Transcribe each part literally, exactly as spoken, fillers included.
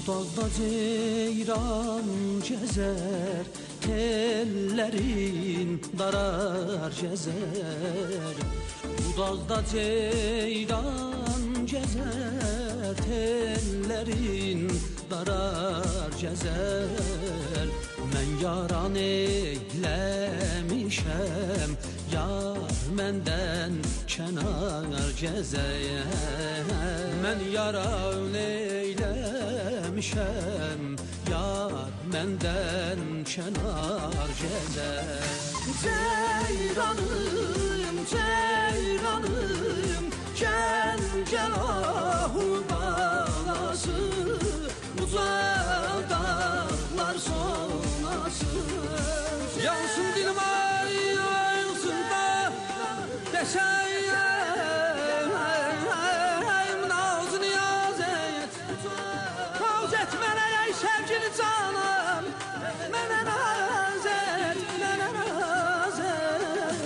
Dağda ceyran gezer, tellerin darar gezer. Bu dağda ceyran gezer, tellerin darar gezer. Mən yaran eyləmişəm, yar məndən kənar gəzər. Mən yaran eyləmişəm, yar məndən kənar gəzər. Ceyranım, ceyranım, gəl gəl ahu balası, uca dağlar sonasın. Yansın dilim ay, yansın da deşəyəm, nazı niyaz et, naz et mənə ey sevgili canım, mənə naz et, mənə naz et.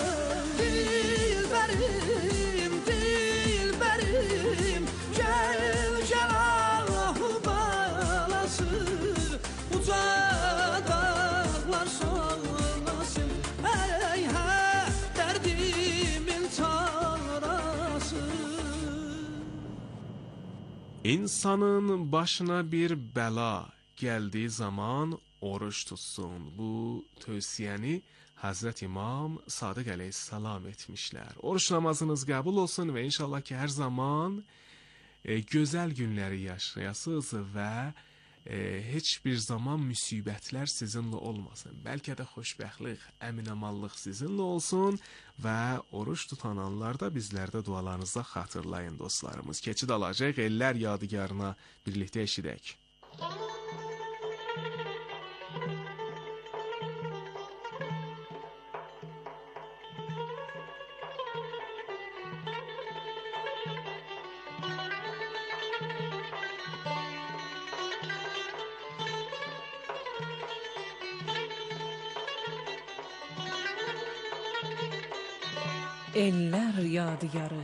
Dilbərim, dilbərim, gəl gəl ahu balası, uca dağlar sonasın. Ey hə, dərdimin çarası. İnsanın başına bir bəla gəldiyi zaman oruç tutsun. Bu tövsiyəni Hazreti İmam Sadiq Əleyhissalam etmişlər. Oruç namazınız qəbul olsun və inşallah ki, hər zaman e, gözəl günləri yaşayasınız və e, heç bir zaman müsibətlər sizinlə olmasın. Bəlkə də xoşbəxtlik, əminəmallıq sizinlə olsun və oruç tutan anlarda bizlərdə dualarınızda xatırlayın dostlarımız. Keçid alacaq, ellər yadigarına birlikdə eşidək. Ellər yadigarı.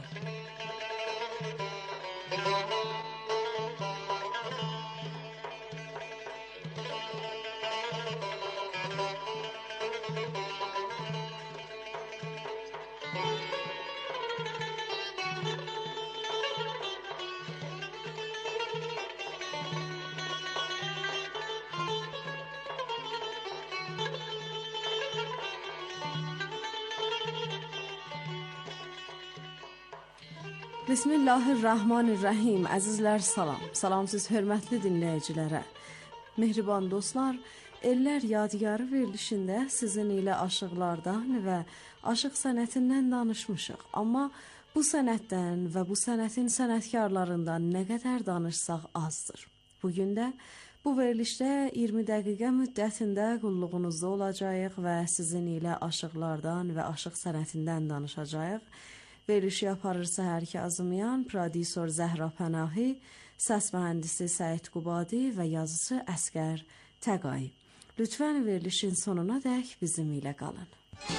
Bismillahirrahmanirrahim. Əzizlər salam. Salamsız hörmətli dinləyicilərə. Mehriban dostlar, Ellər Yadigarı verilişində sizin ilə aşıqlardan və aşıq sənətindən danışmışıq. Amma bu sənətdən və bu sənətin sənətkarlarından nə qədər danışsaq azdır. Bugün də bu verilişdə iyirmi dəqiqə müddətində qulluğunuzda olacağıq və sizin ilə aşıqlardan və aşıq sənətindən danışacağıq. Verilişi aparırsa Səhər Kazımyan, prodüser Zəhra Pənahi, səs mühəndisi Səid Qubadi və yazıcı Əsgər Təqay. Lütfən verilişin sonuna dək bizim ilə qalın.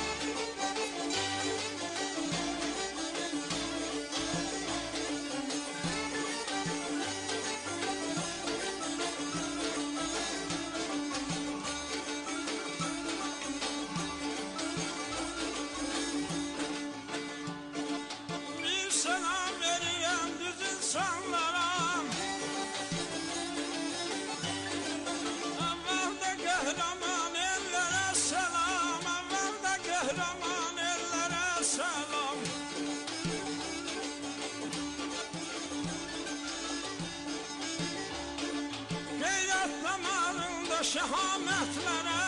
Şəhamətlərə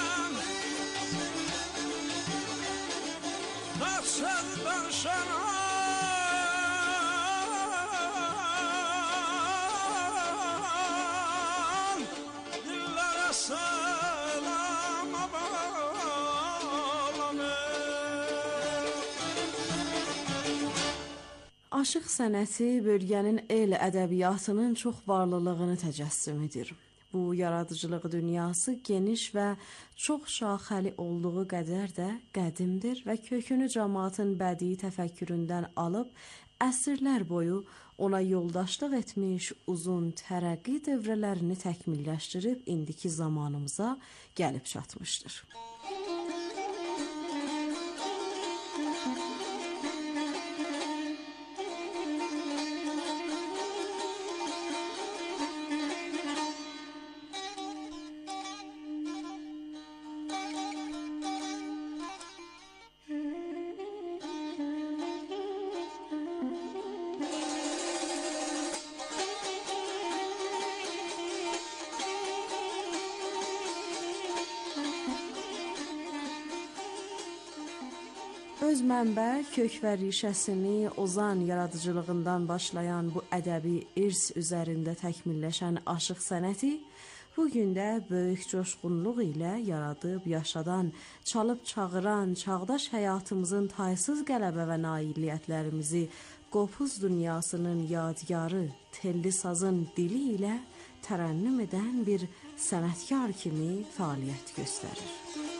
Qaçır danışaran Dillərə səlam abalamı. Aşıq sənəti bölgənin el ədəbiyyatının çox varlılığını təcəssüm edir. Bu yaradıcılıq dünyası geniş və çox şaxəli olduğu qədər də qədimdir və kökünü cəmaatın bədii təfəkküründən alıb əsrlər boyu ona yoldaşlıq etmiş uzun tərəqqi dövrələrini təkmilləşdirib indiki zamanımıza gəlib çatmışdır. Öz mənbə, kök və rişəsini ozan yaradıcılığından başlayan bu ədəbi irs üzərində təkmilləşən aşıq sənəti bugün də böyük coşqunluq ilə yaradıb yaşadan, çalıb çağıran, çağdaş həyatımızın taysız qələbə və nailiyyətlərimizi qopuz dünyasının yadigarı, telli sazın dili ilə tərənnüm edən bir sənətkar kimi fəaliyyət göstərir.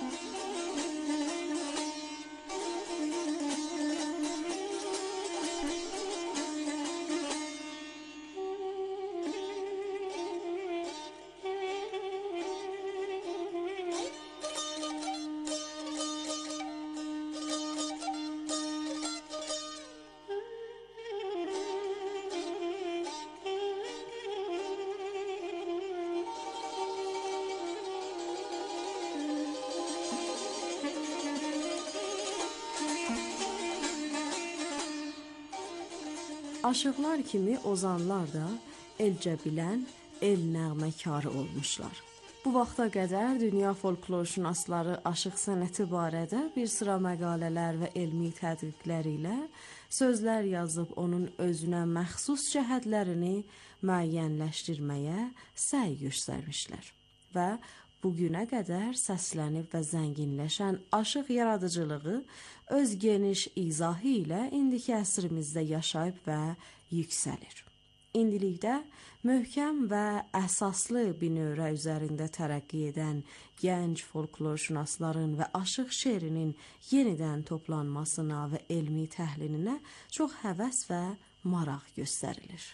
Aşıqlar kimi ozanlar da elcə bilən, el nəğməkarı olmuşlar. Bu vaxta qədər dünya folklorşünasları aşıq sənəti barədə bir sıra məqalələr və elmi tədqiqlər ilə sözlər yazıb onun özünə məxsus cəhətlərini müəyyənləşdirməyə səy göstərmişlər və bugünə qədər səslənib və zənginləşən aşıq yaradıcılığı öz geniş izahı ilə indiki əsrimizdə yaşayıb və yüksəlir. İndilikdə möhkəm və əsaslı binövrə üzərində tərəqqi edən gənc folklorşünasların və aşıq şeirinin yenidən toplanmasına və elmi təhlilinə çox həvəs və maraq göstərilir.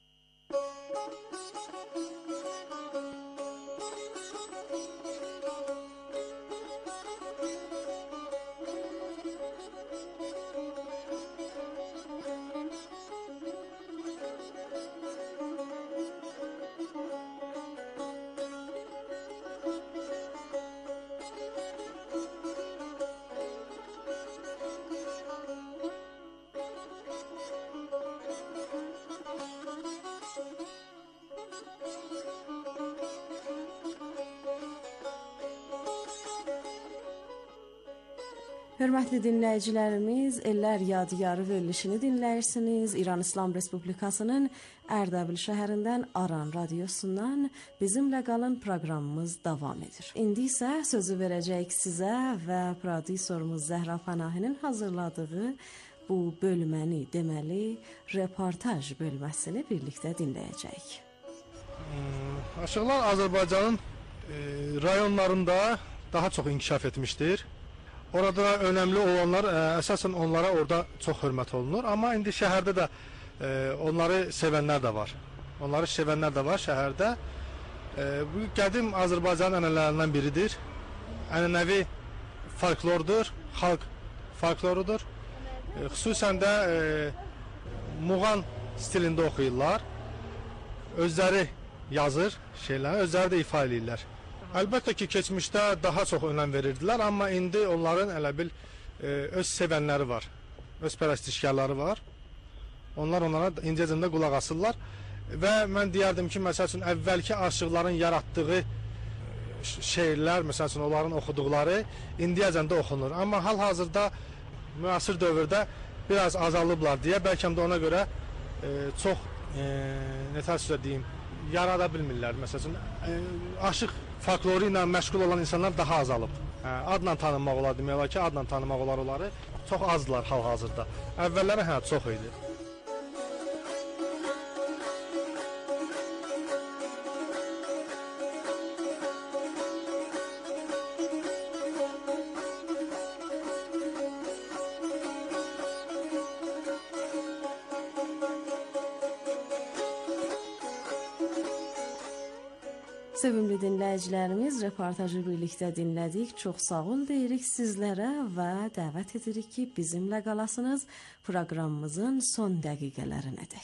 Hörmətli dinləyicilərimiz, Ellər Yadigarı verilişini dinləyirsiniz. İran İslam Respublikasının Ərdəbil şəhərindən Aran radiosundan bizimlə qalın proqramımız davam edir. İndi isə sözü verəcəyik sizə və prodüserimiz Zəhra Pənahinin hazırladığı bu bölməni, deməli, reportaj bölməsini birlikdə dinləyəcəyik. Hmm, aşıqlar Azərbaycanın e, rayonlarında daha çox inkişaf etmişdir. Orada önəmli olanlar, ə, əsasən onlara orada çox hörmət olunur. Amma indi şəhərdə də ə, onları sevənlər də var. Onları sevənlər də var şəhərdə. Ə, bu qədim Azərbaycanın ənənələrindən biridir. Ənənəvi folklordur, xalq folklorudur. Ə, xüsusən də ə, muğan stilində oxuyurlar. Özləri yazır şeyləri, özləri də ifa edirlər. Əlbəttə ki, keçmişdə daha çox önəm verirdilər, amma indi onların elə bil e, öz sevənləri var, öz pərəstişkarları var. Onlar onlara indiyəcəndə qulaq asırlar və mən deyərdim ki, məsəl üçün əvvəlki aşıqların yaratdığı şeirlər, məsəl üçün onların oxuduqları indiyəcəndə oxunur. Amma hal-hazırda müasir dövrdə biraz azalıblar deyə, bəlkə də ona görə e, çox e, nətər sözə deyim, yarada bilmirlər. Məsəl üçün e, aşıq folkloru ilə məşğul olan insanlar daha azalıb. Hə, adla tanınmaq olar, demək olar ki, adla tanınmaq olar onları. Çox azdılar hal-hazırda. Əvvəlləri hə, çox idi. Sevimli dinləyicilərimiz, reportajı birlikdə dinlədik. Çox sağ ol deyirik sizlərə və dəvət edirik ki, bizimlə qalasınız proqramımızın son dəqiqələrinədək.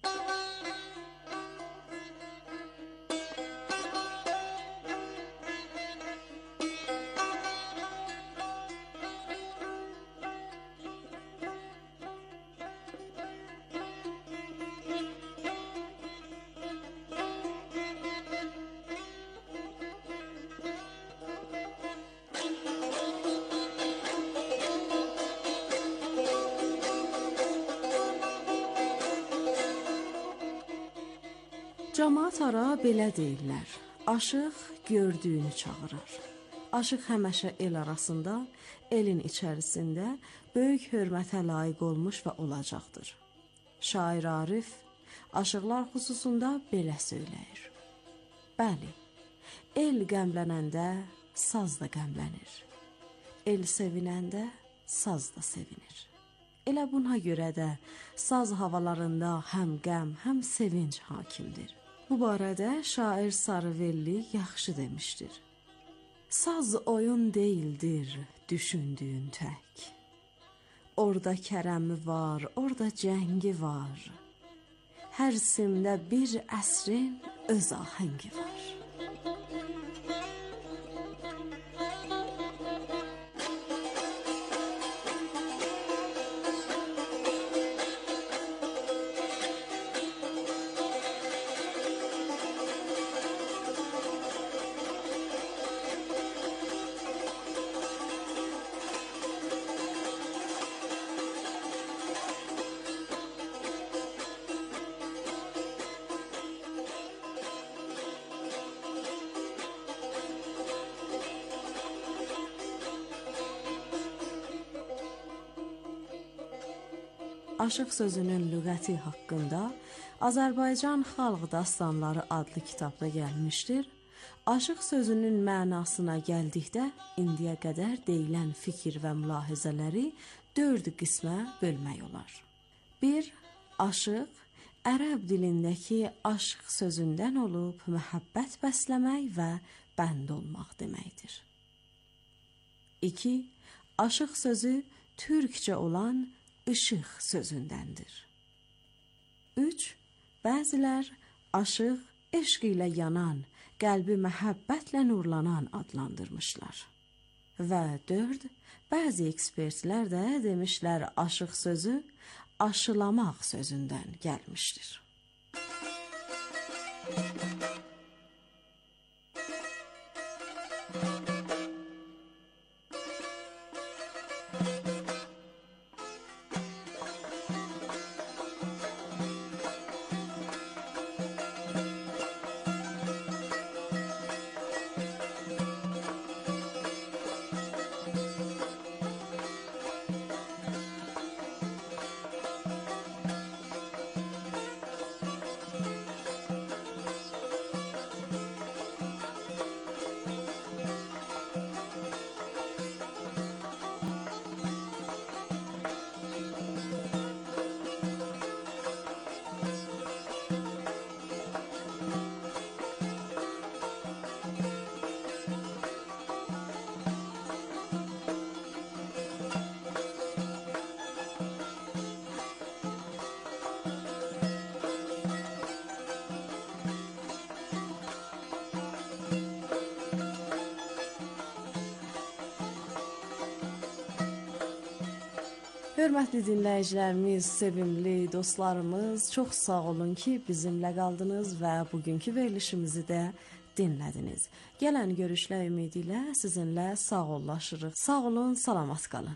Camaat ara belə deyirlər, aşıq gördüyünü çağırır. Aşıq həməşə el arasında, elin içərisində böyük hörmətə layiq olmuş və olacaqdır. Şair Arif, aşıqlar xüsusunda belə söyləyir. Bəli, el qəmlənəndə saz da qəmlənir. El sevinəndə saz da sevinir. Elə buna görə də saz havalarında həm qəm, həm sevinç hakimdir. Bu barədə şair Sarıvelli yaxşı demişdir. Saz oyun değildir düşündüyün tək. Orada kərəmi var, orada cəngi var. Hər simdə bir əsrin öz ahəngi var. Aşıq sözünün lüğəti haqqında Azərbaycan Xalq Dastanları adlı kitabda gəlmişdir. Aşıq sözünün mənasına gəldikdə indiyə qədər deyilən fikir və mülahizələri dörd qismə bölmək olar. bir. Aşıq ərəb dilindəki aşq sözündən olub məhəbbət bəsləmək və bənd olmaq deməkdir. iki. Aşıq sözü türkcə olan işıq sözündəndir. üç. Bəzilər aşıq eşq ilə yanan, qəlbi məhəbbətlə nurlanan adlandırmışlar. Və dörd. Bəzi ekspertlər də demişlər aşıq sözü aşılamaq sözündən gəlmişdir. Hörmətli dinləyicilərimiz, sevimli dostlarımız, çox sağ olun ki, bizimlə qaldınız və bugünkü verilişimizi də dinlədiniz. Gələn görüşlər ümidi ilə sizinlə sağollaşırıq. Sağ olun, salamat qalın.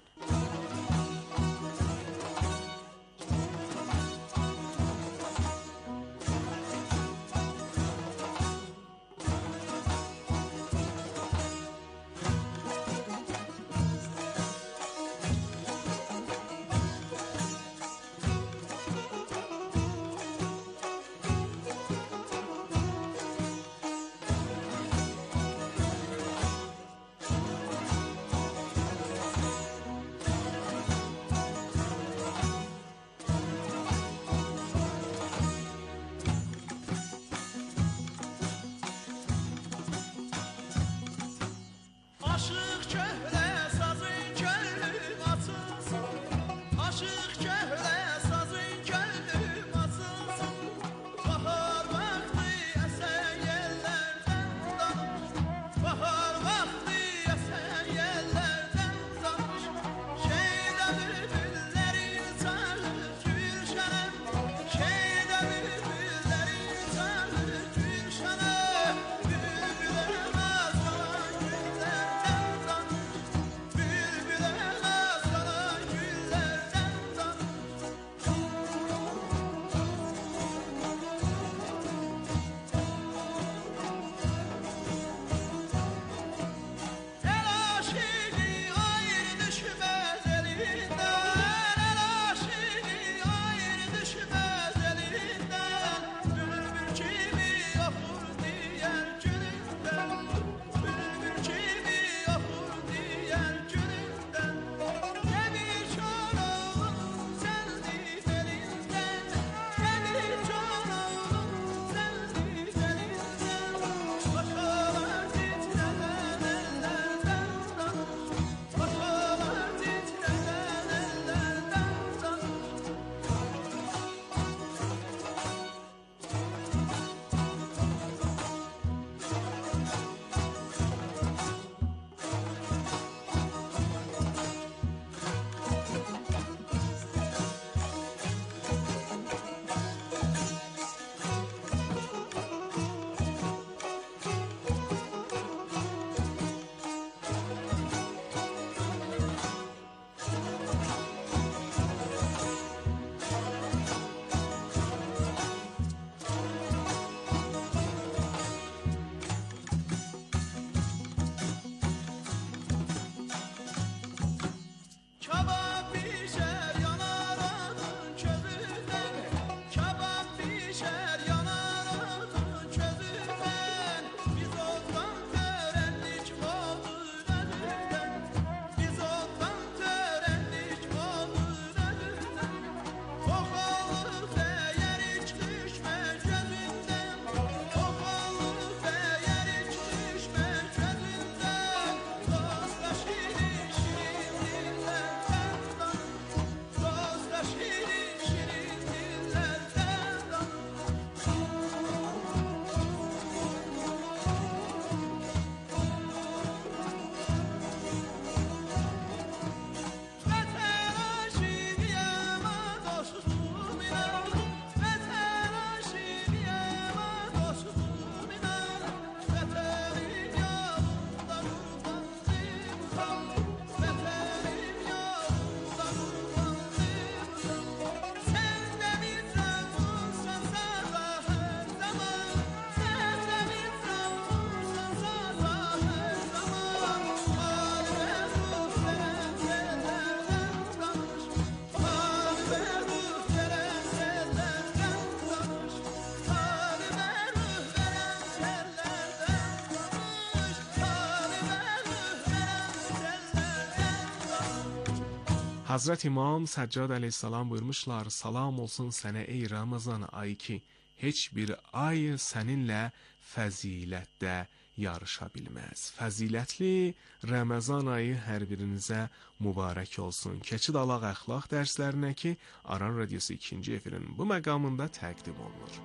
Hazret İmam Səccad əleyhissalam buyurmuşlar: "Salam olsun sənə ey Ramazan ayı ki, heç bir ay səninlə fəzilətdə yarışa bilməz." Fəzilətli Ramazan ayı hər birinizə mübarək olsun. Keçid alaq əxlaq dərslərinə ki, Aran Radiosu ikinci efirin bu məqamında təqdim olunur.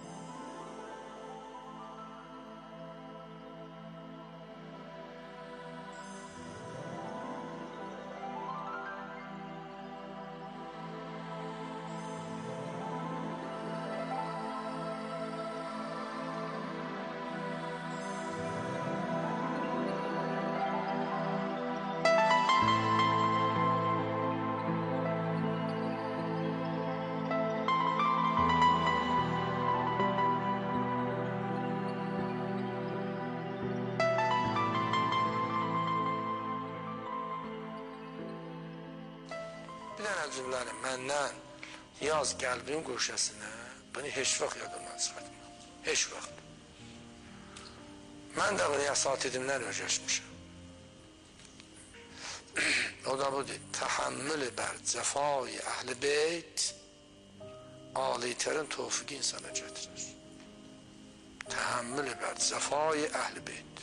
Bir dənə cümləni məndən yaz qəlbin qoşasına, bunu heç vaxt yadımdan çıxartma. Heç vaxt. Mən də bunu əsatidimdən öyrəşmişəm. O da budur. Təhammül bər cəfai əhl-i beyt alitərin tövfiqi insana gətirir. Təhammül bər cəfai əhl-i beyt.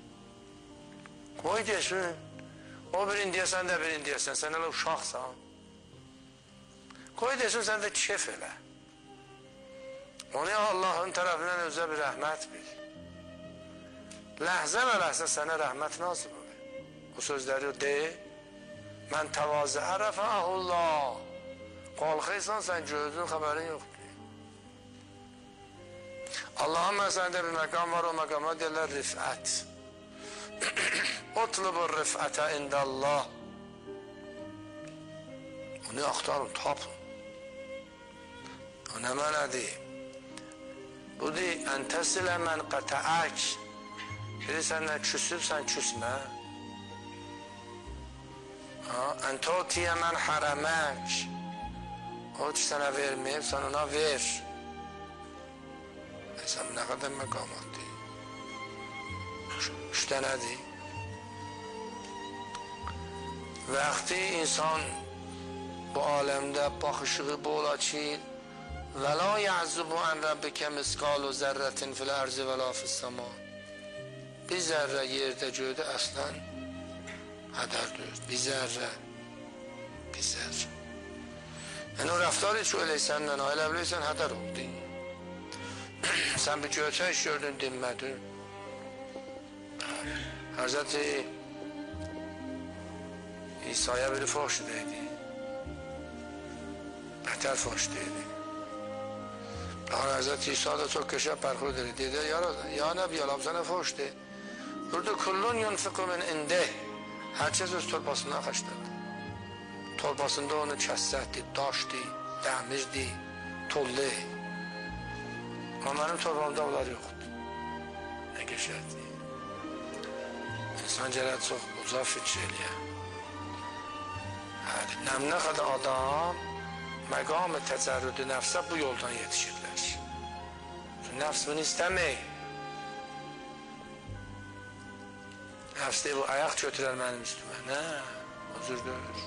Qoy desin, o birin deyəsən də birin deyəsən, sən elə uşaqsan. Qoy desin, sən də kef elə. Onu Allahın tərəfindən özə bir rəhmət bil. Ləhzə və ləhzə sənə rəhmət nazil olur. O sözləri de, mən təvazı ərəfəhullah. Qalxıysan, sən gördün, xəbərin yoxdur. Allahın məsələndə bir məqam var, o məqama deyirlər rifət. Otlubur rifətə indəllah. Onu axtarın, tapın. O nə mənədir? Bu deyir, əntəsilə mən qətəək. Biri səndən küsüb, sən küsmə. Əntotiyə mən hərəmək. O ki sənə verməyib, sən ona ver. Sən nə qədər məqamatdır? Üç dənədir. Vaxtı insan bu aləmdə baxışığı bu ola ki, və la ya'zubu an rabbikə miskalu zərrətin fil ərzi və la fissəma. Bir zərrə yerdə göydə əslən hədərdir. Bir zərrə, bir zərrə. Yəni o rəftarı ki, öyləysən, elə biləysən, hədər oldu. Sən bir göyçək gördün, dinmədin. Həzrəti İsa'ya biri foş deydi. Bətər foş deydi. Daha Həzrəti İsa da çox qəşəng bərxurd edir. Dedi, ya Nəbi Alam, sənə foş deyir. Burada kullun yunfiqu min indih. Hər kəs öz torbasından xərclədi. Torbasında onu kəssətdi, daşdı, dəmirdi, tollu. Amma mənim torbamda onlar yoxdur. Nə qəşəngdir. İnsan gərək çox uca fikir eləyə. Nə qədər adam məqam-ı təcərrüdü nəfsə bu yoldan yetişirlər. Nəfs bunu istəmək. Nəfs deyir, bu ayaq götürər mənim üstümə. Nə? O cür deyir.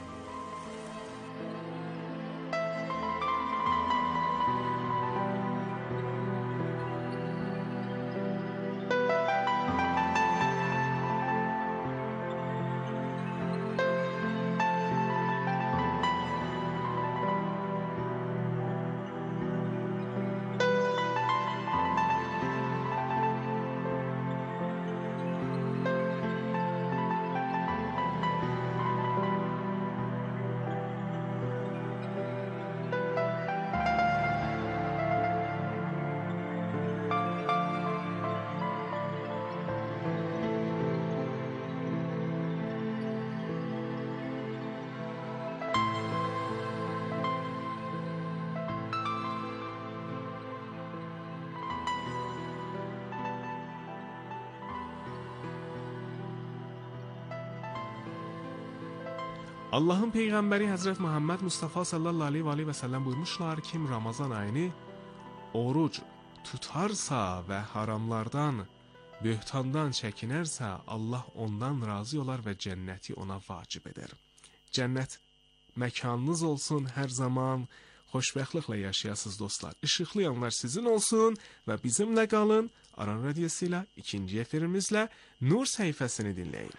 Allahın Peyğəmbəri Həzrət Muhammed Mustafa sallallahu aleyhi və səlləm buyurmuşlar, kim Ramazan ayını oruc tutarsa və haramlardan, böhtandan çəkinərsə, Allah ondan razı olar və cənnəti ona vacib edər. Cənnət məkanınız olsun hər zaman. Xoşbəxtliklə yaşayasınız dostlar. İşıqlı yanlar sizin olsun və bizimlə qalın. Aran Radiosu ilə ikinci efirimizlə Nur səhifəsini dinləyin.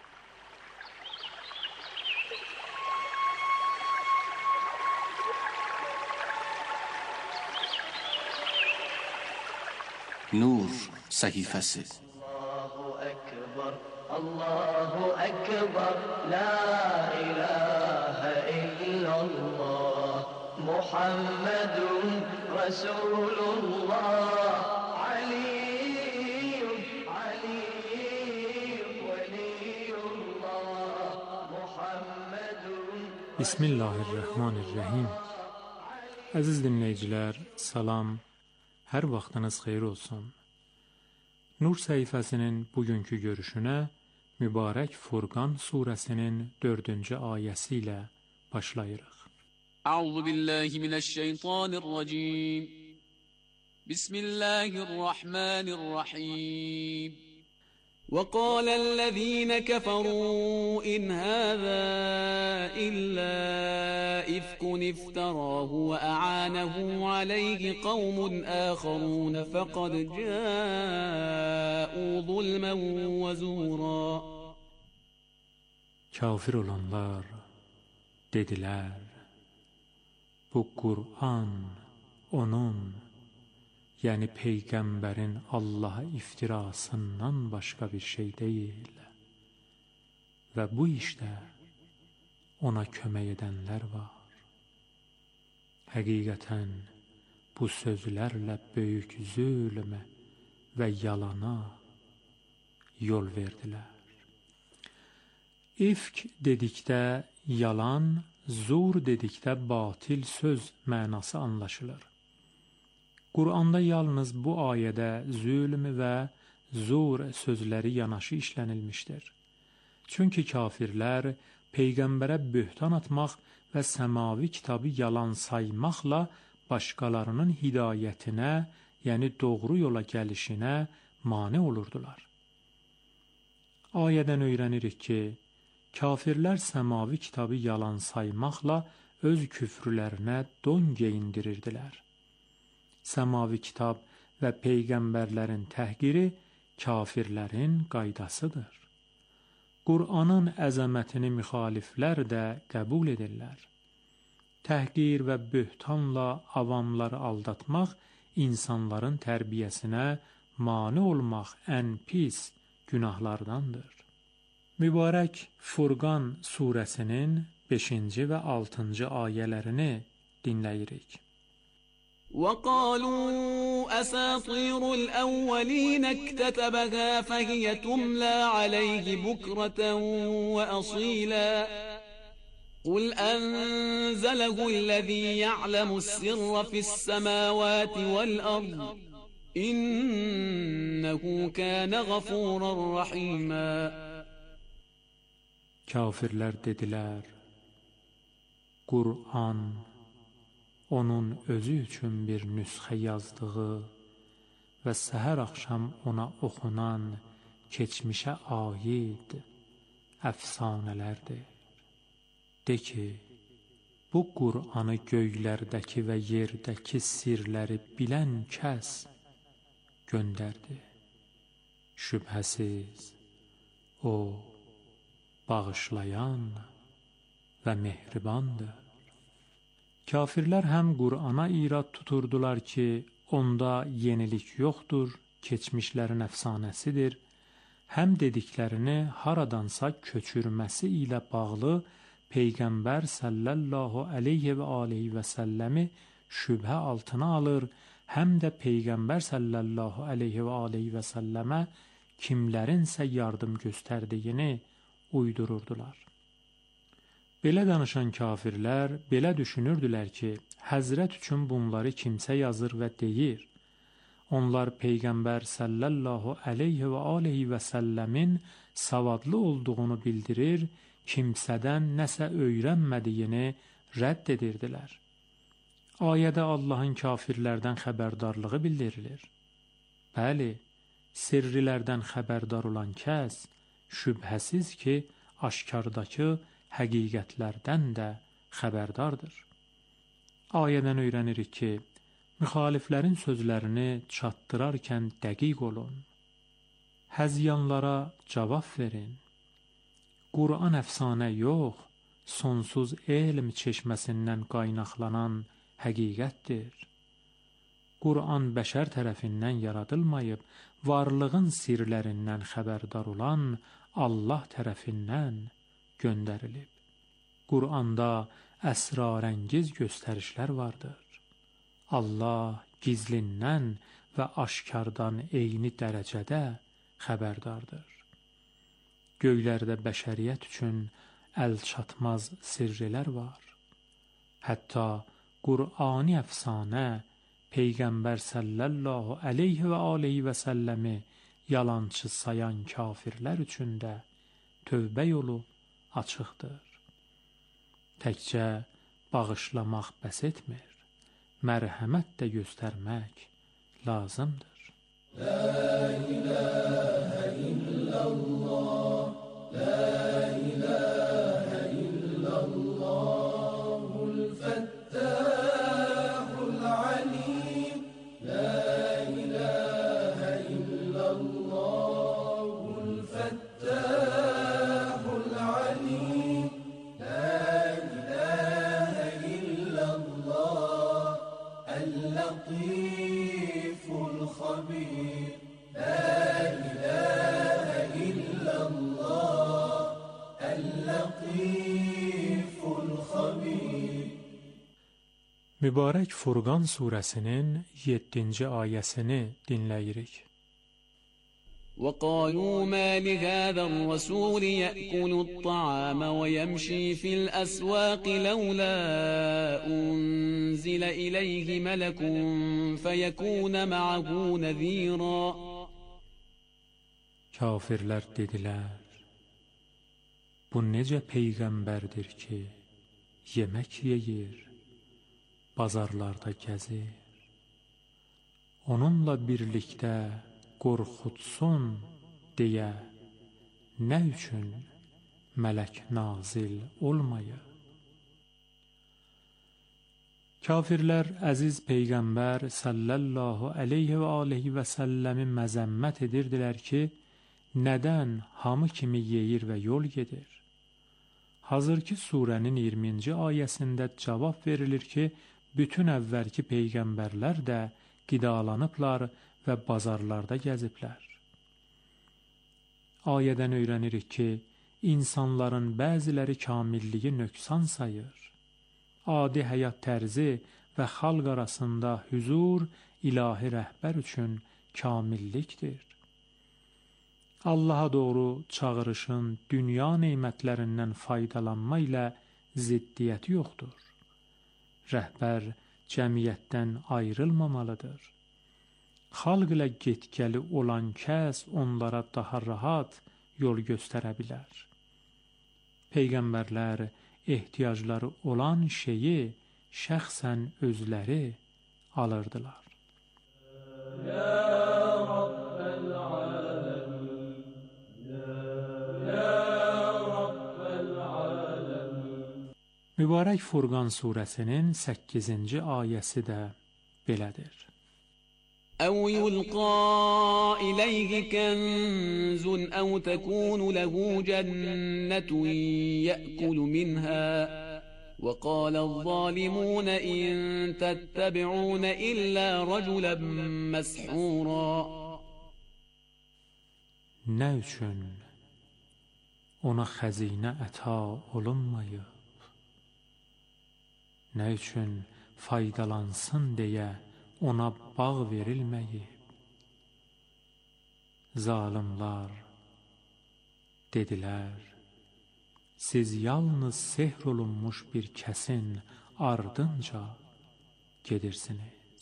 Nur səhifəsi. Allahu Ekber, Allahu Ekber, La ilahe illallah, Muhammedun Resulullah, Aliyyun, Aliyyun, Veliyullah, Muhammedun. Bismillahirrahmanirrahim. Əziz dinləyicilər, salam. Hər vaxtınız xeyir olsun. Nur səhifəsinin bugünkü görüşünə mübarək Furqan surəsinin dördüncü ayəsi ilə başlayırıq. Əuzu billahi minəşşeytanirracim. Bismillahirrahmanirrahim. وقال الذين كفروا إن هذا إلا إفك افتراه وأعانه عليه قوم آخرون فقد جاءوا ظلما وزورا. Kafir olanlar dediler, bu Kur'an onun, yani peygamberin Allah'a iftirasından başka bir şey değil. Ve bu işte ona kömək edenler var. Həqiqətən bu sözlerle büyük zulme ve yalana yol verdiler. İfk dedikdə yalan, zur dedikdə batil söz mənası anlaşılır. Qur'anda yalnız bu ayədə zülm və zur sözləri yanaşı işlənilmişdir. Çünki kafirlər peyğəmbərə böhtan atmaq və səmavi kitabı yalan saymaqla başqalarının hidayətinə, yəni doğru yola gəlişinə mane olurdular. Ayədən öyrənirik ki, kafirlər səmavi kitabı yalan saymaqla öz küfrlərinə don geyindirirdilər. Səmavi kitab və peyğəmbərlərin təhqiri kafirlərin qaydasıdır. Qur'anın əzəmətini müxaliflər də qəbul edirlər. Təhqir və böhtanla avamları aldatmaq, insanların tərbiyəsinə mane olmaq ən pis günahlardandır. Mübarək Furqan surəsinin beşinci və altıncı ayələrini dinləyirik. وقالوا أساطير الأولين اكتتبها فهي تملى عليه بكرة وأصيلا قل أنزله الذي يعلم السر في السماوات والأرض إنه كان غفورا رحيما. Kafirlər dedilər, Qur'an onun özü üçün bir nüsxə yazdığı və səhər axşam ona oxunan keçmişə aid əfsanələrdir. De ki, bu Qur'anı göylərdəki və yerdəki sirləri bilən kəs göndərdi. Şübhəsiz, o bağışlayan və mehribandır. Kafirlər həm Qur'ana irad tuturdular ki, onda yenilik yoxdur, keçmişlərin əfsanəsidir, həm dediklərini haradansa köçürməsi ilə bağlı Peyğəmbər sallallahu aleyhi və aleyhi və səlləmi şübhə altına alır, həm də Peyğəmbər sallallahu aleyhi və aleyhi və səlləmə kimlərinsə yardım göstərdiyini uydururdular. Belə danışan kafirlər belə düşünürdülər ki, Həzrət üçün bunları kimsə yazır və deyir. Onlar Peyğəmbər sallallahu aleyhi və aleyhi və səlləmin savadlı olduğunu bildirir, kimsədən nəsə öyrənmədiyini rədd edirdilər. Ayədə Allahın kafirlərdən xəbərdarlığı bildirilir. Bəli, sirrilərdən xəbərdar olan kəs şübhəsiz ki, aşkardakı həqiqətlərdən də xəbərdardır. Ayədən öyrənirik ki, müxaliflərin sözlərini çatdırarkən dəqiq olun. Həzyanlara cavab verin. Qur'an əfsanə yox, sonsuz elm çeşməsindən qaynaqlanan həqiqətdir. Qur'an bəşər tərəfindən yaradılmayıb, varlığın sirlərindən xəbərdar olan Allah tərəfindən göndərilib. Qur'anda əsrarəngiz göstərişlər vardır. Allah gizlindən və aşkardan eyni dərəcədə xəbərdardır. Göylərdə bəşəriyyət üçün əlçatmaz sirrilər var. Hətta Qur'ani əfsanə Peyğəmbər sallallahu aleyhi və aleyhi və səlləmi yalançı sayan kafirlər üçün də tövbə yolu açıqdır. Təkcə bağışlamaq bəs etmir, mərhəmət də göstərmək lazımdır. La ilahə illallah, la ilahə illallahul fəttahul alim, la ilahə illallahul fəttahul alim, la ilahə illallah el-latiful xabir, la ilahə illallah el-latiful xabir. Mübarək Furqan surəsinin yeddinci ayəsini dinləyirik. وقالوا ما لهذا الرسول يأكل الطعام ويمشي في الأسواق لولا أنزل إليه ملك فيكون معه نذيرا. Kafirlər dedilər, bu necə peyğəmbərdir ki, yemək yeyir, bazarlarda gəzir. Onunla birlikdə qorxutsun deyə nə üçün mələk nazil olmayır? Kafirlər əziz Peyğəmbər sallallahu aleyhi və aleyhi və səlləmi məzəmmət edirdilər ki, nədən hamı kimi yeyir və yol gedir? Hazırki surənin iyirminci ayəsində cavab verilir ki, bütün əvvəlki peyğəmbərlər də qidalanıblar və bazarlarda gəziblər. Ayədən öyrənirik ki, insanların bəziləri kamilliyi nöqsan sayır. Adi həyat tərzi və xalq arasında hüzur ilahi rəhbər üçün kamillikdir. Allaha doğru çağırışın dünya neymətlərindən faydalanma ilə ziddiyyəti yoxdur. Rəhbər cəmiyyətdən ayrılmamalıdır. Xalq ilə get-gəli olan kəs onlara daha rahat yol göstərə bilər. Peyğəmbərlər ehtiyacları olan şeyi şəxsən özləri alırdılar. Ya Rabbel alemin, ya Rabbel alemin. Mübarək Furqan surəsinin səkkizinci ayəsi də belədir. أو يلقى إليه كنز أو تكون له جنة يأكل منها وقال الظالمون إن تتبعون إلا رجلا مسحورا. Nə üçün ona xəzinə əta olunmayıb? Nə üçün faydalansın deyə ona bağ verilməyib? Zalimlar dedilər, siz yalnız sehr olunmuş bir kəsin ardınca gedirsiniz.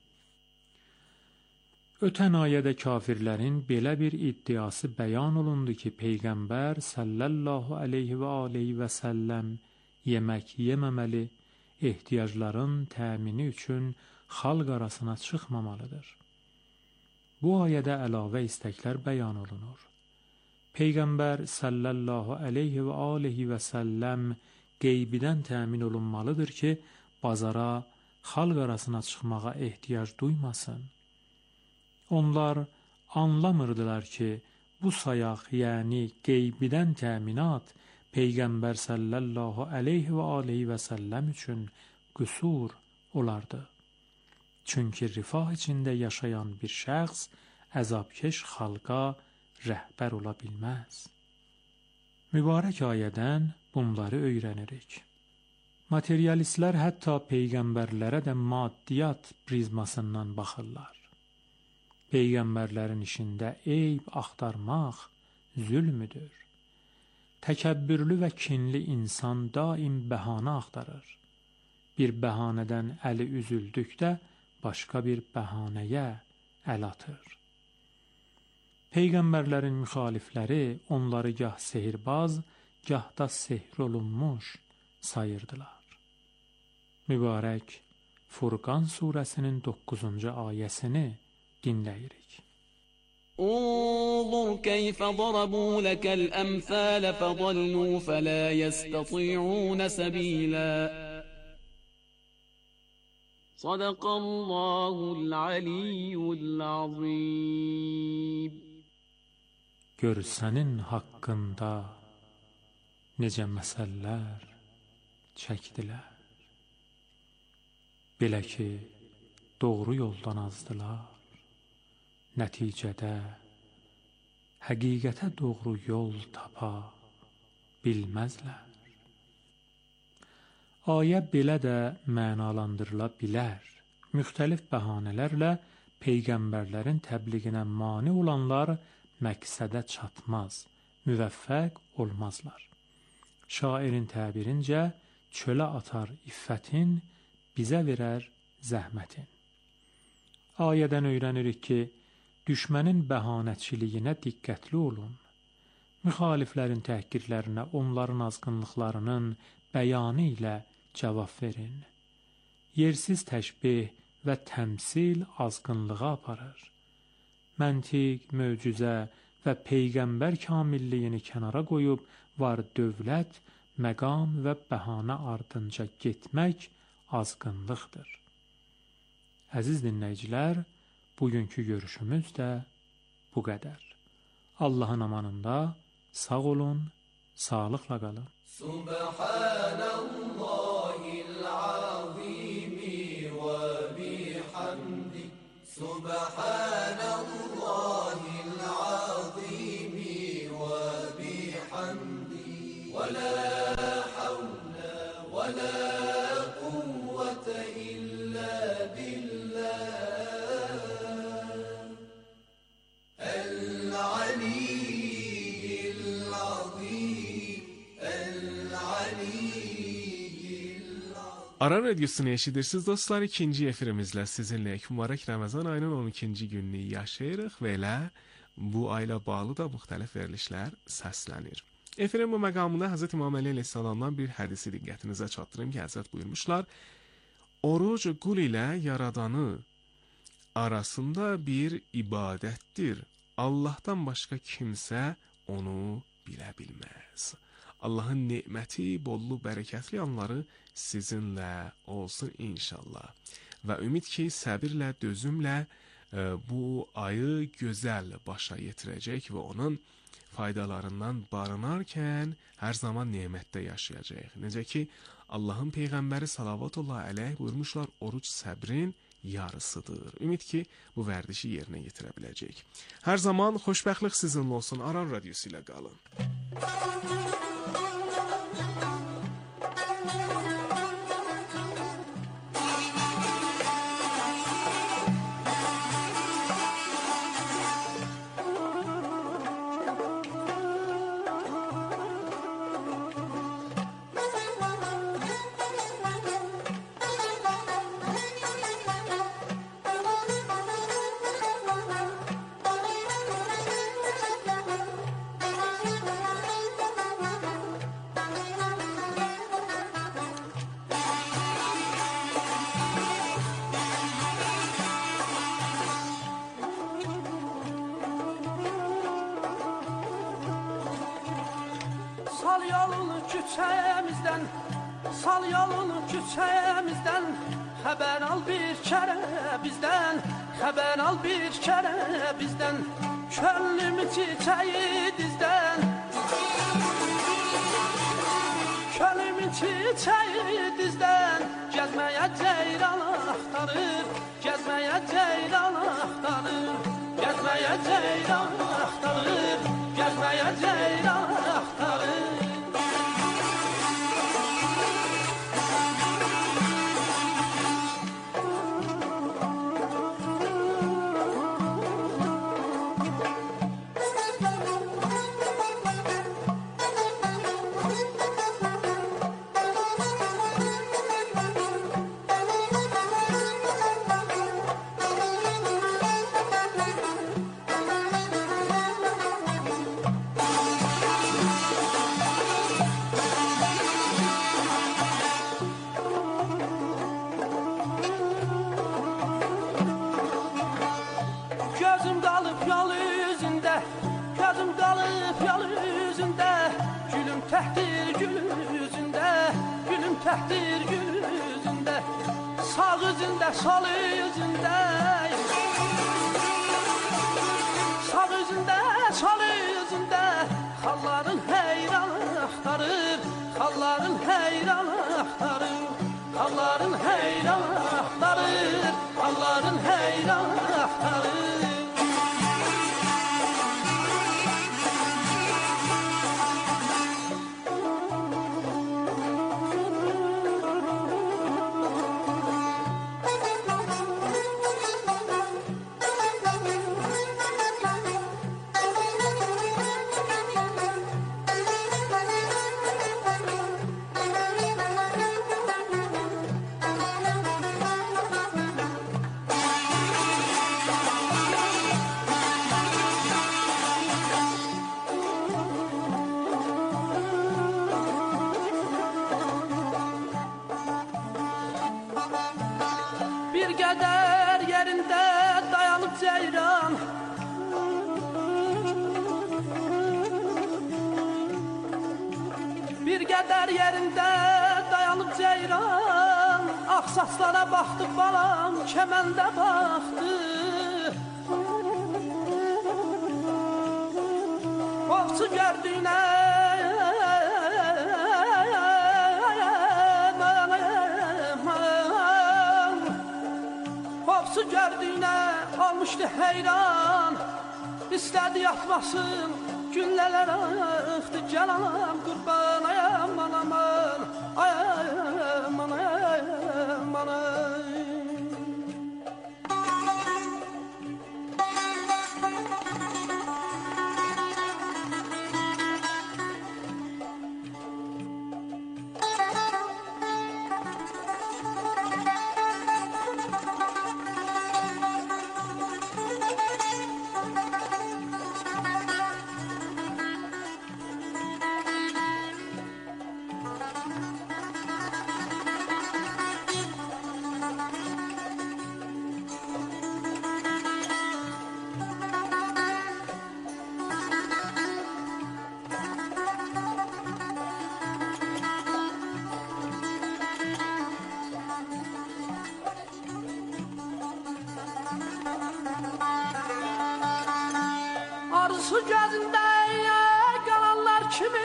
Ötən ayədə kafirlərin belə bir iddiası bəyan olundu ki, Peyğəmbər sallallahu aleyhi və aleyhi və səlləm yemək yeməməli, ehtiyacların təmini üçün xalq arasına çıxmamalıdır. Bu ayədə əlavə istəklər bəyan olunur. Peyğəmbər sallallahu aleyhi və aleyhi və səlləm qeybidən təmin olunmalıdır ki, bazara, xalq arasına çıxmağa ehtiyac duymasın. Onlar anlamırdılar ki, bu sayaq, yəni qeybidən təminat Peyğəmbər sallallahu aleyhi və aleyhi və səlləm üçün qüsur olardı. Çünki rifah içində yaşayan bir şəxs əzabkeş xalqa rəhbər ola bilməz. Mübarək ayədən bunları öyrənirik. Materialistlər hətta peyğəmbərlərə də maddiyyat prizmasından baxırlar. Peyğəmbərlərin işində eyb axtarmaq zülmüdür. Təkəbbürlü və kinli insan daim bəhanə axtarır. Bir bəhanədən əli üzüldükdə başqa bir bəhanəyə əl atır. Peyğəmbərlərin müxalifləri onları gah sehirbaz, gah da sehr olunmuş sayırdılar. Mübarək Furqan surəsinin doqquzuncu ayəsini dinləyirik. انظر كيف ضربوا لك الأمثال فضلوا فلا يستطيعون سبيلا صدق الله العلي العظيم. Gör sənin haqqında necə məsəllər çəkdilər. Belə ki, doğru yoldan azdılar. Nəticədə həqiqətə doğru yol tapa bilməzlər. Ayə belə də mənalandırıla bilər. Müxtəlif bəhanələrlə peyğəmbərlərin təbliğinə mane olanlar məqsədə çatmaz, müvəffəq olmazlar. Şairin təbirincə, çölə atar iffətin, bizə verər zəhmətin. Ayədən öyrənirik ki, düşmənin bəhanəçiliyinə diqqətli olun. Müxaliflərin təhqirlərinə onların azğınlıqlarının bəyanı ilə cavab verin. Yersiz təşbih və təmsil azğınlığa aparır. Məntiq, möcüzə və peyğəmbər kamilliyini kənara qoyub var dövlət, məqam və bəhanə ardınca getmək azğınlıqdır. Əziz dinləyicilər, bugünkü görüşümüz də bu qədər. Allahın amanında sağ olun, sağlıqla qalın. Subhanallahil azimi və bihamdi. Subhanallahil azimi və bihamdi. Və la havle və la quvvete illa billah. Aran Radiyosunu eşidirsiniz dostlar. İkinci efirimizlə sizinləyik. Mübarək Ramazan ayının on ikinci gününü yaşayırıq və elə bu ayla bağlı da müxtəlif verilişlər səslənir. Efirin bu məqamında Həzrət İmam Əli əleyhissalamdan bir hədisi diqqətinizə çatdırım ki, Həzrət buyurmuşlar, oruc qul ilə yaradanı arasında bir ibadətdir. Allahdan başqa kimsə onu bilə bilməz. Allahın neməti, bollu, bərəkətli anları sizinlə olsun inşallah. Və ümid ki, səbirlə, dözümlə e, bu ayı gözəl başa yetirəcək və onun faydalarından barınarkən hər zaman nemətdə yaşayacaq. Necə ki, Allahın Peyğəmbəri salavatullah əleyh buyurmuşlar, oruc səbrin yarısıdır. Ümid ki, bu vərdişi yerinə yetirə biləcək. Hər zaman xoşbəxtlik sizinlə olsun. Aran Radiosu ilə qalın. Sal yolunu küçəmizdən, sal yolunu küçəmizdən, xəbər al bir kərə bizdən, xəbər al bir kərə bizdən, könlümü çiçəyi dizdən, könlümü çiçəyi dizdən, gəzməyə ceyran axtarır, gəzməyə ceyran axtarır, gəzməyə ceyran axtarır, gəzməyə ceyran axtarır. Təhtir gül üzündə, sağ üzündə, sol üzündə, sağ üzündə, sol üzündə, xalların heyranı axtarır, xalların heyranı axtarır, xalların heyranı axtarır, xalların heyranı axtarır. Saçlara baxdı balam, kəməndə baxdı. Ovçu gördüyünə Ovçu gördüyünə olmuşdu heyran, istədi yatmasın, günlələr axdı. Gəl anam qurban, ay aman aman, ay aman ay aman ay. Arzu gözündə qalanlar kimi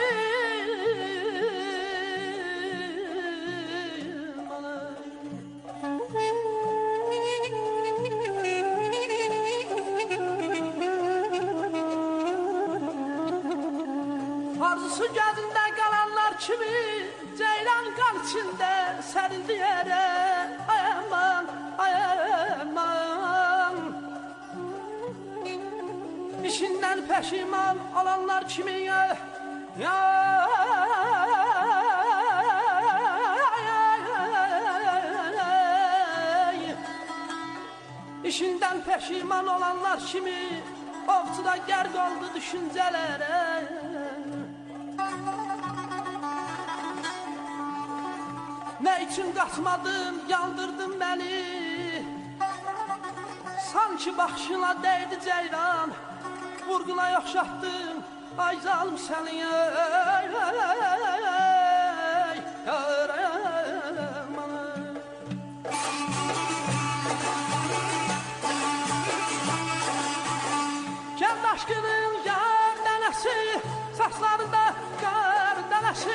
Arzusu gözündə qalanlar kimi ceylan qan içində sərildi yerə. Ay aman, ay aman, İşindən peşiman olanlar kimi ya, ya, İşindən peşiman olanlar kimi ovçuda gərq oldu düşüncələrə. Nə üçün qaçmadın, yandırdın məni, sanki baxışına dəydi ceyran, vurğuna yoxşatdın ay zalım seni Gel aşkının gardanası, saçlarında gardanası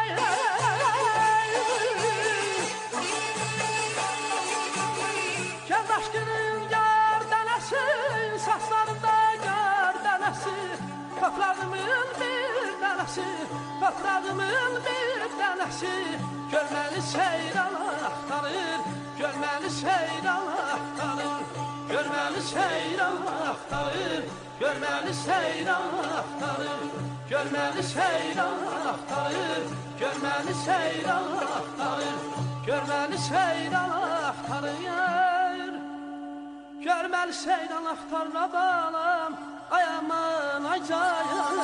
Gel aşkının gardanası, saçlarında gardanası Toprağımın bir tanesi, toprağımın bir tanesi Görmeli seyran aktarır, görmeli seyran aktarır Görmeli seyran aktarır, görmeli seyran aktarır Görmeli seyran aktarır, görmeli seyran aktarır Görmeli seyran aktarır Görmeli seyran aktarır balam Ay aman ay canım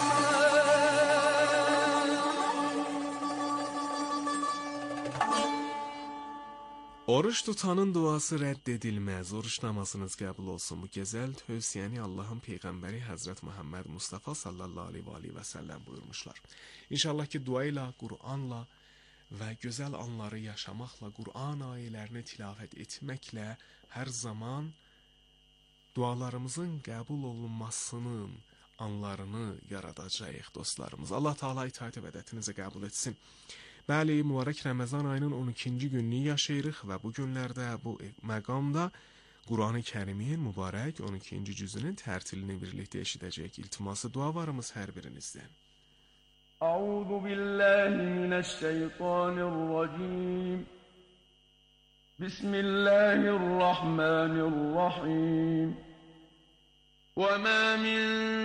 Oruç tutanın duası reddedilmez. Oruç namazınız qəbul olsun. Bu gözəl tövsiyəni Allahın Peyğəmbəri Həzrət Muhammed Mustafa sallallahu aleyhi və səlləm buyurmuşlar. İnşallah ki dua ilə, Qur'anla və gözəl anları yaşamaqla, Qur'an ayələrini tilavət etməklə hər zaman dualarımızın qəbul olunmasının anlarını yaradacağıq dostlarımız. Allah Teala itaat ibadətinizi qəbul etsin. Bəli, mübarək Ramazan ayının on ikinci gününü yaşayırıq və bu günlərdə bu məqamda Qur'an-ı Kərimin mübarək on ikinci cüzünün tərtilini birlikdə eşidəcəyik. İltiması dualarımız hər birinizdən. Əuzu billahi minəşşeytanirracim. Bismillahirrahmanirrahim. Və mə min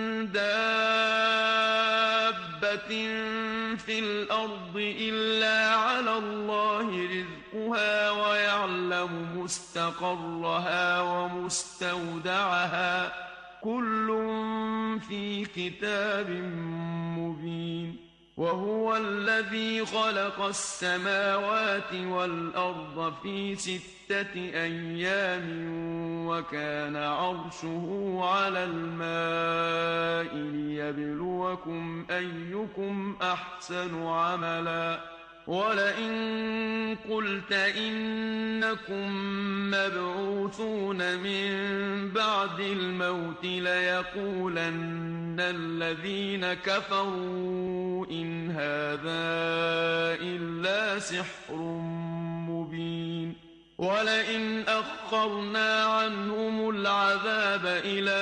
dəbbətin fil ardı illə aləllahi rizquhə və ya'ləmu müstəqarrəhə və müstəvdəəhə kullun fi kitabin mubin. وهو الذي خلق السماوات والأرض في ستة أيام وكان عرشه على الماء ليبلوكم أيكم أحسن عملا ولئن قلت إنكم مبعوثون من بعد الموت ليقولن الذين كفروا إن هذا إلا سحر مبين ولئن أخرنا عنهم العذاب إلى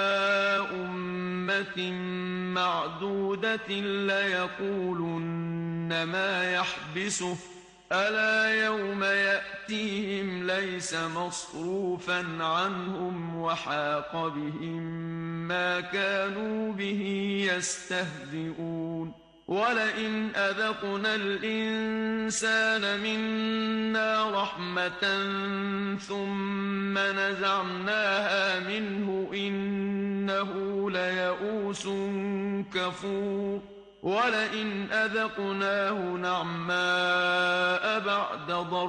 أمة معدودة ليقولن ما يحبسه ألا يوم يأتيهم ليس مصروفا عنهم وحاق بهم ما كانوا به يستهزئون ولئن أذقنا الإنسان منا رحمة ثم نزعناها منه إنه ليئوس كفور ولئن أذقناه نعماء بعد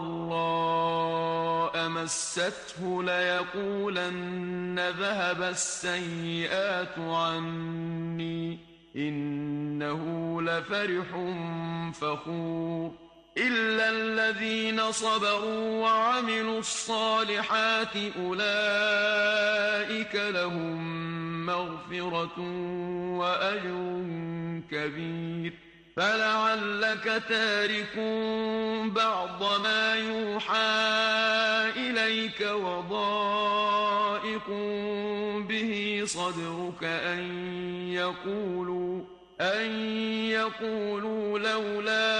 ضراء مسته ليقولن ذهب السيئات عني إنه لفرح فخور إلا الذين صبروا وعملوا الصالحات أولئك لهم مغفرة وأجر كبير فلعلك تارك بعض ما يوحى إليك وضائق به صدرك أن يقولوا أن يقولوا لولا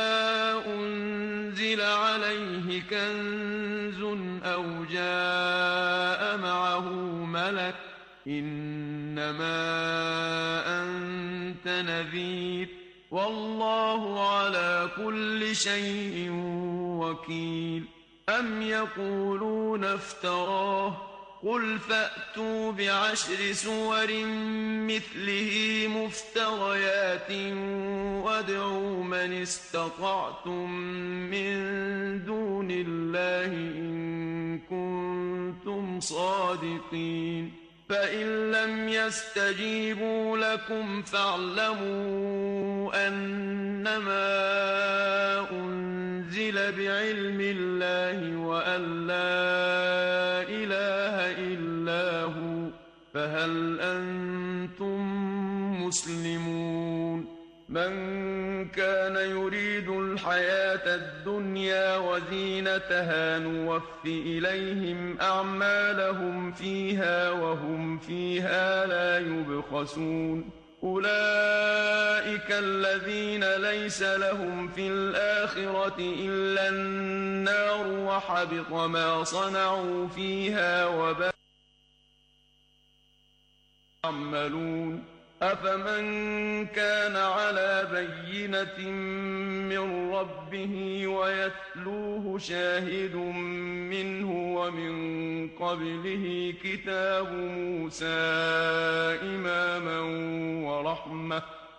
أنزل عليه كنز أو جاء معه ملك إنما أنت نذير والله على كل شيء وكيل أم يقولون افتراه قل فأتوا بعشر سور مثله مفتريات وادعوا من استطعتم من دون الله إن كنتم صادقين فإن لم يستجيبوا لكم فاعلموا أنما أنزل بعلم الله وأن لا إله إلا هو فهل أنتم مسلمون من كان يريد الحياة الدنيا وزينتها نوف إليهم أعمالهم فيها وهم فيها لا يبخسون أولئك الذين ليس لهم في الآخرة إلا النار وحبط ما صنعوا فيها وباء يعملون أفمن كان على بينة من ربه ويتلوه شاهد منه ومن قبله كتاب موسى إماما ورحمة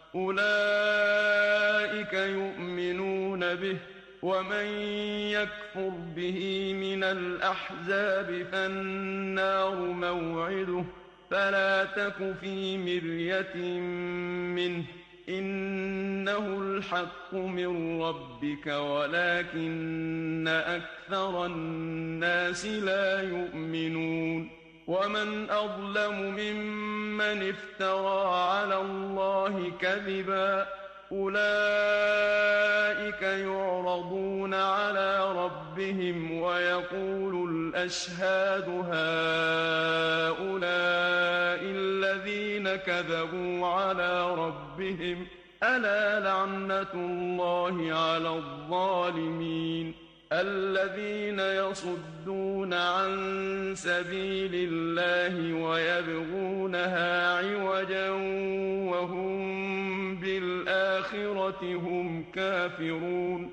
أولئك يؤمنون به ومن يكفر به من الأحزاب فالنار موعده فلا تك في مرية منه إنه الحق من ربك ولكن أكثر الناس لا يؤمنون ومن أظلم ممن افترى على الله كذبا أولئك يعرضون على ربهم ويقول الأشهاد هؤلاء الذين كذبوا على ربهم ألا لعنة الله على الظالمين الذين يصدون عن سبيل الله ويبغونها عوجا وهم بالآخرة هم كافرون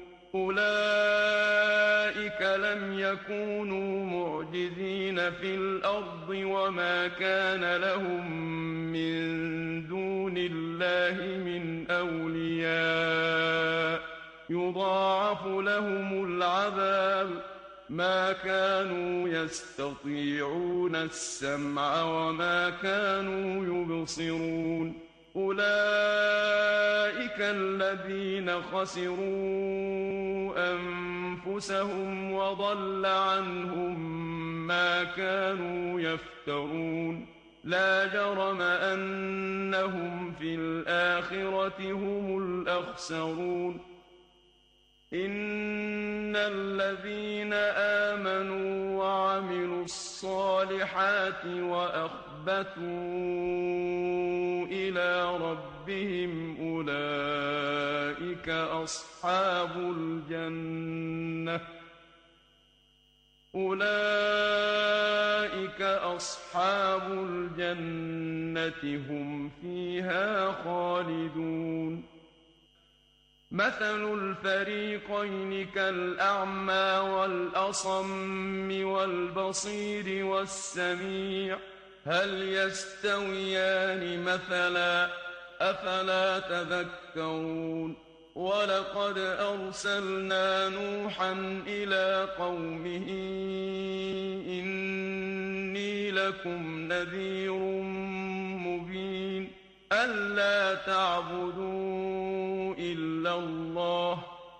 أولئك لم يكونوا معجزين في الأرض وما كان لهم من دون الله من أولياء يضاعف لهم العذاب ما كانوا يستطيعون السمع وما كانوا يبصرون أولئك الذين خسروا أنفسهم وضل عنهم ما كانوا يفترون لا جرم أنهم في الآخرة هم الأخسرون إن الذين آمنوا وعملوا الصالحات وأخبتوا إلى ربهم أولئك أصحاب الجنة أولئك أصحاب الجنة هم فيها خالدون مثل الفريقين كالأعمى والأصم والبصير والسميع هل يستويان مثلا أفلا تذكرون ولقد أرسلنا نوحا إلى قومه إني لكم نذير مبين ألا تعبدوا إلا الله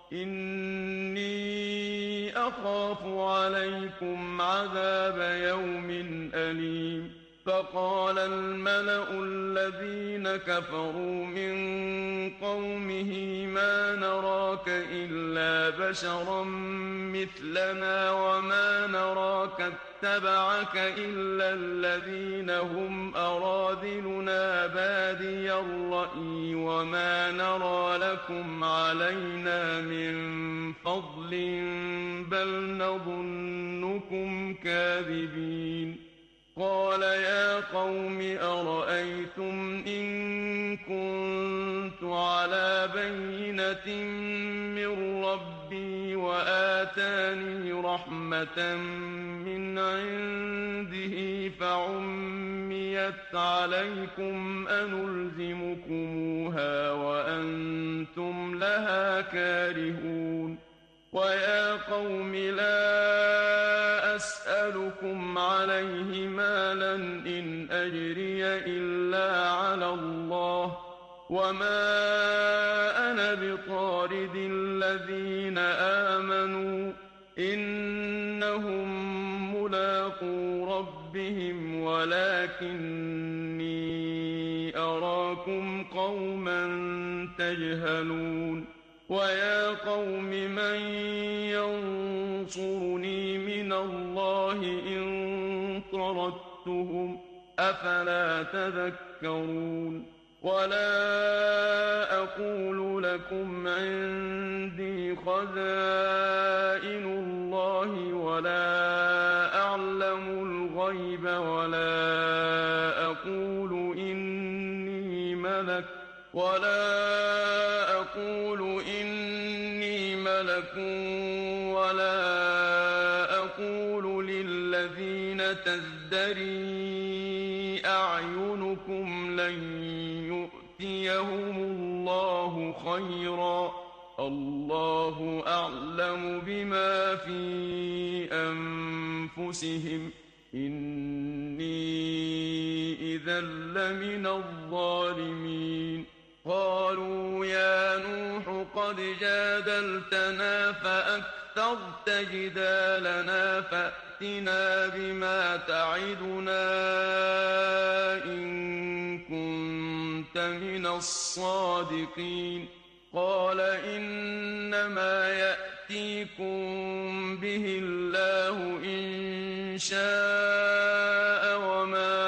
إني أخاف عليكم عذاب يوم أليم فقال الملأ الذين كفروا من قومه ما نراك إلا بشرا مثلنا وما نراك اتبعك إلا الذين هم أراذلنا بادي الرأي وما نرى لكم علينا من فضل بل نظنكم كاذبين قال يا قوم أرأيتم إن كنت على بينة من ربي وآتاني رحمة من عنده فعميت عليكم أنلزمكموها وأنتم لها كارهون ويا قوم لا أسألكم عليه مالا إن أجري أجري إلا على الله وما أنا بطارد الذين آمنوا إنهم ملاقو ربهم ولكني أراكم قوما تجهلون ويا قوم من ينصرني من الله إن طردتهم أفلا تذكرون ولا أقول لكم عندي خزائن الله ولا أعلم الغيب ولا أقول إني ملك ولا أقول إني ملك ولا أقول للذين تزدري أعينكم لن يؤتيهم الله خيرا الله أعلم بما في أنفسهم إني إذا لمن الظالمين قالوا يا نوح قد جادلتنا فأكثرت جدالنا فأتنا بما تعدنا إن كنت من الصادقين قال إنما يأتيكم به الله إن شاء وما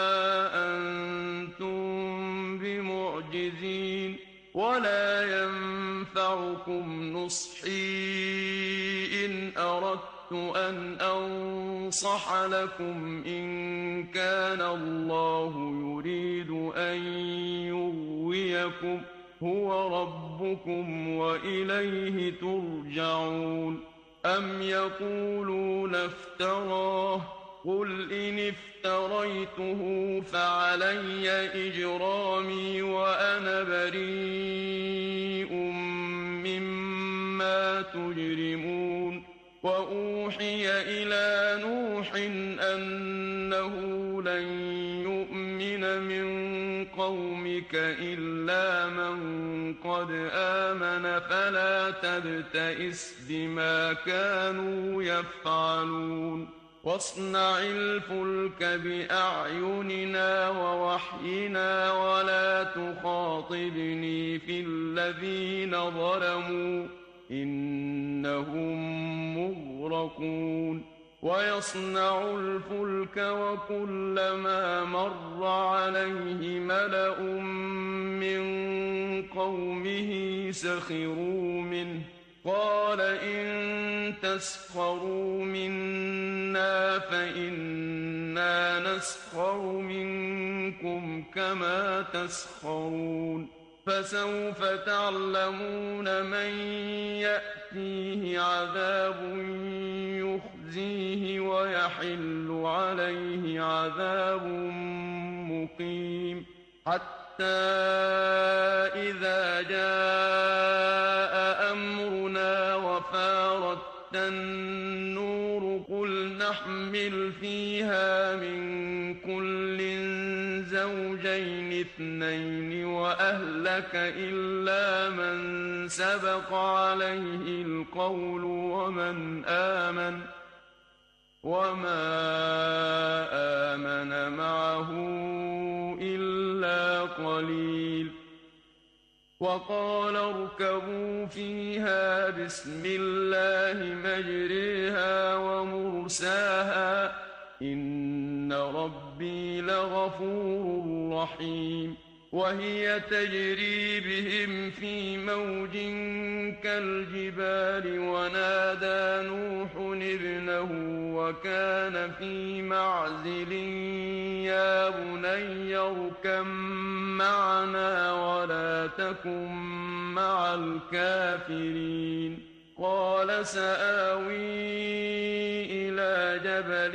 أنتم بمعجزين ولا ينفعكم نصحي إن أردت أن أنصح لكم إن كان الله يريد أن يغويكم هو ربكم وإليه ترجعون أم يقولون افتراه قل إن افتريته فعلي إجرامي وأنا بريء مما تجرمون وأوحي إلى نوح أنه لن يؤمن من قومك إلا من قد آمن فلا تبتئس بما كانوا يفعلون واصنع الفلك بأعيننا ووحينا ولا تخاطبني في الذين ظلموا إنهم مغرقون ويصنع الفلك وكلما مر عليه ملأ من قومه سخروا منه قال إن تسخروا منا فإنا نسخر منكم كما تسخرون فسوف تعلمون من يأتيه عذاب يخزيه ويحل عليه عذاب مقيم حتى إذا جاء أمرنا وفارت النور قل نحمل فيها من كل زوجين اثنين وأهلك إلا من سبق عليه القول ومن آمن وما آمن معه إلا قليل وقال اركبوا فيها بسم الله مجريها ومرساها إن ربي لغفور رحيم وهي تجري بهم في موج كالجبال ونادى نوح ابنه وكان في معزل يا بني اركب معنا ولا تكن مع الكافرين قال سآوي إلى جبل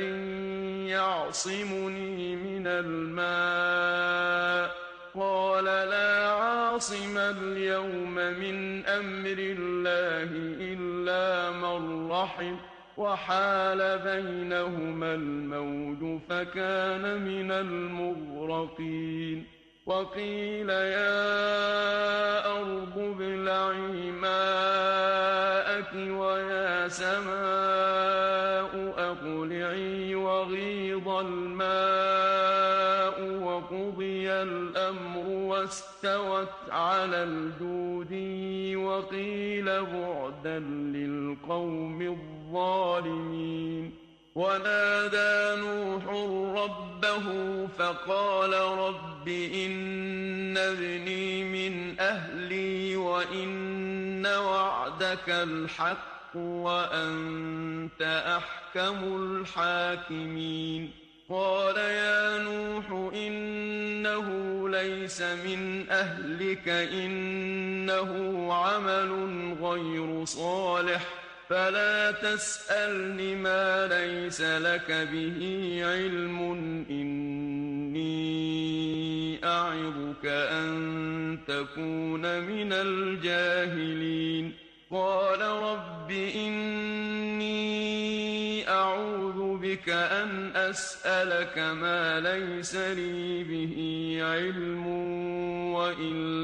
يعصمني من الماء قال لا عاصم اليوم من أمر الله إلا من رحم وحال بينهما الموج فكان من المغرقين وقيل يا أرض ابلعي ماءك ويا سماء أقلعي وغيض الماء وقضي الأمر واستوت على الجودي وقيل بعدا للقوم الظالمين ونادى نوح ربه فقال رب إن ابني من أهلي وإن وعدك الحق وأنت أحكم الحاكمين قال يا نوح إنه ليس من أهلك إنه عمل غير صالح فلا تسألني ما ليس لك به علم إني أعظك أن تكون من الجاهلين قال رب إني أعوذ بك أن أسألك ما ليس لي به علم وإلا